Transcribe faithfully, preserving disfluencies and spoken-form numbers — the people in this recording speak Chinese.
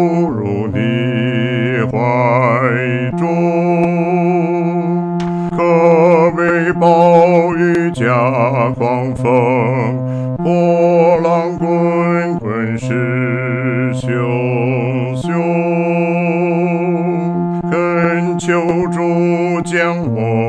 入你怀中，可为暴雨加狂风，波浪滚滚势汹汹。恳求主将我